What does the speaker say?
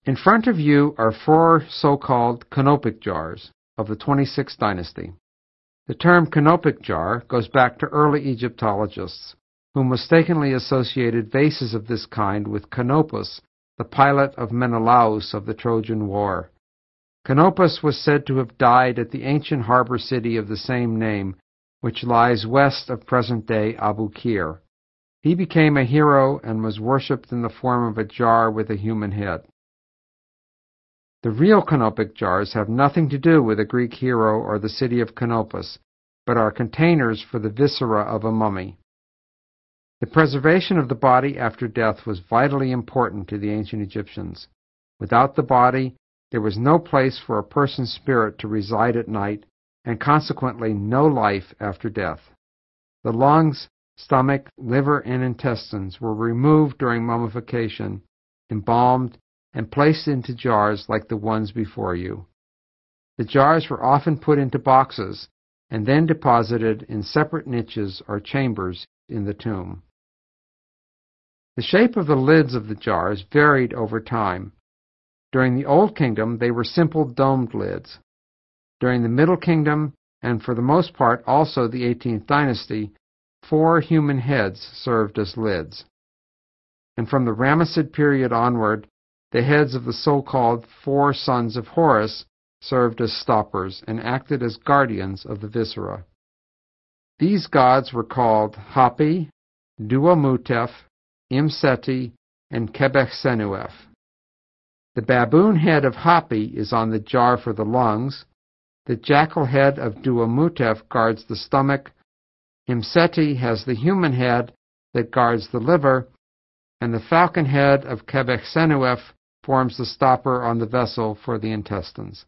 In front of you are 4 so-called canopic jars of the 26th dynasty. The term canopic jar goes back to early Egyptologists, who mistakenly associated vases of this kind with Canopus, the pilot of Menelaus of the Trojan War. Canopus was said to have died at the ancient harbor city of the same name, which lies west of present-day Abu Qir. He became a hero and was worshipped in the form of a jar with a human head. The real canopic jars have nothing to do with a Greek hero or the city of Canopus, but are containers for the viscera of a mummy. The preservation of the body after death was vitally important to the ancient Egyptians. Without the body, there was no place for a person's spirit to reside at night, and consequently no life after death. The lungs, stomach, liver, and intestines were removed during mummification, embalmed, and placed into jars like the ones before you. The jars were often put into boxes and then deposited in separate niches or chambers in the tomb. The shape of the lids of the jars varied over time. During the Old Kingdom, they were simple domed lids. During the Middle Kingdom, and for the most part also the 18th dynasty, 4 human heads served as lids. And from the Ramessid period onward, the heads of the so-called 4 sons of Horus served as stoppers and acted as guardians of the viscera. These gods were called Hapi, Duamutef, Imseti, and Quebecsenuef. The baboon head of Hapi is on the jar for the lungs, the jackal head of Duamutef guards the stomach, Imseti has the human head that guards the liver, and the falcon head of Quebecsenuef forms the stopper on the vessel for the intestines.